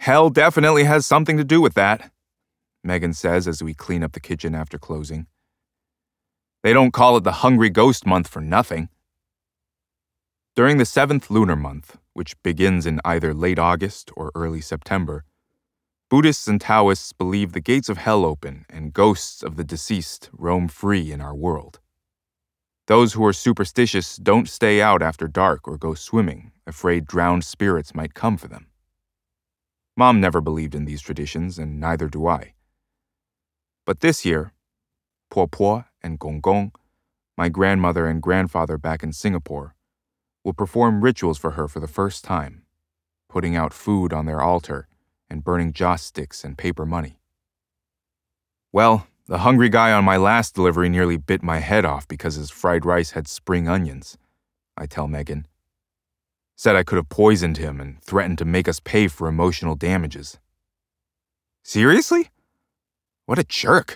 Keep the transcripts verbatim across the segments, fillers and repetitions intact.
Hell definitely has something to do with that, Megan says as we clean up the kitchen after closing. They don't call it the Hungry Ghost Month for nothing. During the seventh lunar month, which begins in either late August or early September, Buddhists and Taoists believe the gates of hell open and ghosts of the deceased roam free in our world. Those who are superstitious don't stay out after dark or go swimming, afraid drowned spirits might come for them. Mom never believed in these traditions, and neither do I. But this year, Po Po and Gong Gong, my grandmother and grandfather back in Singapore, will perform rituals for her for the first time, putting out food on their altar and burning joss sticks and paper money. Well, the hungry guy on my last delivery nearly bit my head off because his fried rice had spring onions, I tell Megan. Said I could have poisoned him and threatened to make us pay for emotional damages. Seriously? What a jerk.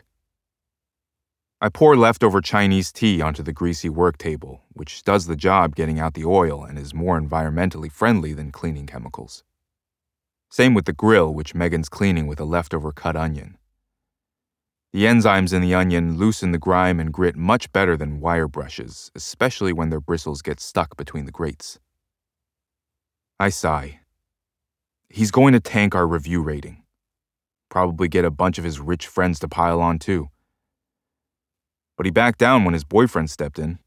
I pour leftover Chinese tea onto the greasy work table, which does the job getting out the oil and is more environmentally friendly than cleaning chemicals. Same with the grill, which Megan's cleaning with a leftover cut onion. The enzymes in the onion loosen the grime and grit much better than wire brushes, especially when their bristles get stuck between the grates. I sigh. He's going to tank our review rating. Probably get a bunch of his rich friends to pile on too. But he backed down when his boyfriend stepped in.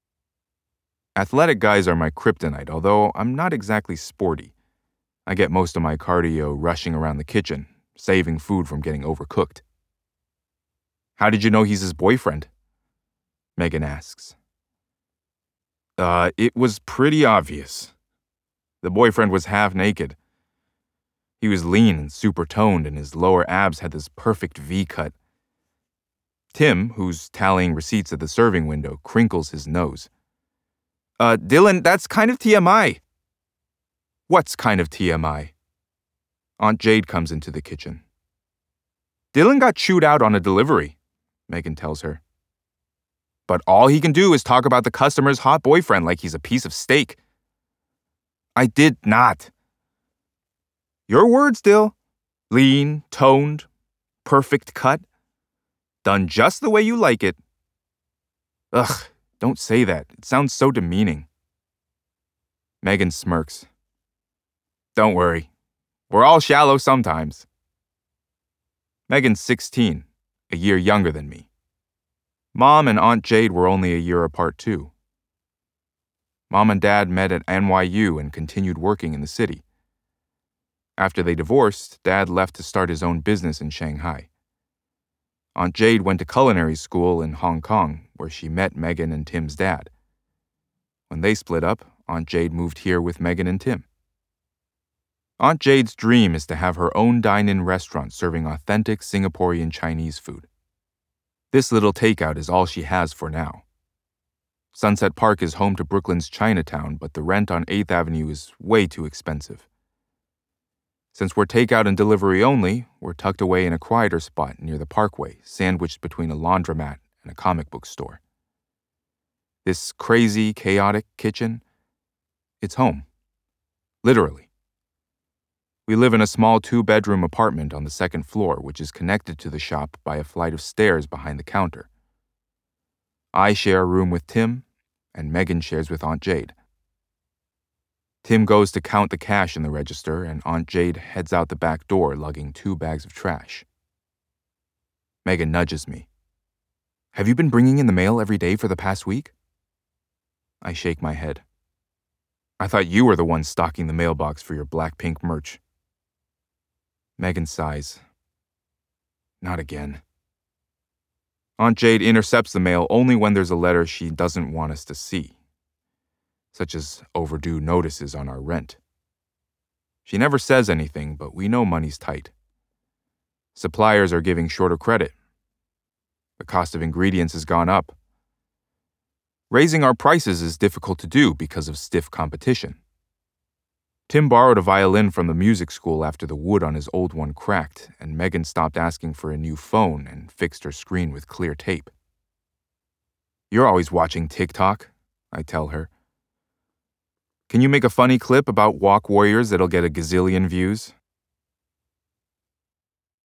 Athletic guys are my kryptonite, although I'm not exactly sporty. I get most of my cardio rushing around the kitchen, saving food from getting overcooked. How did you know he's his boyfriend? Megan asks. Uh, it was pretty obvious. The boyfriend was half naked. He was lean and super toned, and his lower abs had this perfect V-cut. Tim, who's tallying receipts at the serving window, crinkles his nose. Uh, Dylan, that's kind of T M I. What's kind of T M I? Aunt Jade comes into the kitchen. Dylan got chewed out on a delivery, Megan tells her. But all he can do is talk about the customer's hot boyfriend like he's a piece of steak. I did not. Your words, Dill. Lean, toned, perfect cut. Done just the way you like it. Ugh, don't say that. It sounds so demeaning. Megan smirks. Don't worry. We're all shallow sometimes. Megan's sixteen, a year younger than me. Mom and Aunt Jade were only a year apart too. Mom and Dad met at N Y U and continued working in the city. After they divorced, Dad left to start his own business in Shanghai. Aunt Jade went to culinary school in Hong Kong, where she met Megan and Tim's dad. When they split up, Aunt Jade moved here with Megan and Tim. Aunt Jade's dream is to have her own dine-in restaurant serving authentic Singaporean Chinese food. This little takeout is all she has for now. Sunset Park is home to Brooklyn's Chinatown, but the rent on eighth Avenue is way too expensive. Since we're takeout and delivery only, we're tucked away in a quieter spot near the Parkway, sandwiched between a laundromat and a comic book store. This crazy, chaotic kitchen, it's home. Literally. We live in a small two-bedroom apartment on the second floor, which is connected to the shop by a flight of stairs behind the counter. I share a room with Tim, and Megan shares with Aunt Jade. Tim goes to count the cash in the register, and Aunt Jade heads out the back door lugging two bags of trash. Megan nudges me. Have you been bringing in the mail every day for the past week? I shake my head. I thought you were the one stocking the mailbox for your Blackpink merch. Megan sighs. Not again. Aunt Jade intercepts the mail only when there's a letter she doesn't want us to see, such as overdue notices on our rent. She never says anything, but we know money's tight. Suppliers are giving shorter credit. The cost of ingredients has gone up. Raising our prices is difficult to do because of stiff competition. Tim borrowed a violin from the music school after the wood on his old one cracked, and Megan stopped asking for a new phone and fixed her screen with clear tape. You're always watching TikTok, I tell her. Can you make a funny clip about walk warriors that'll get a gazillion views?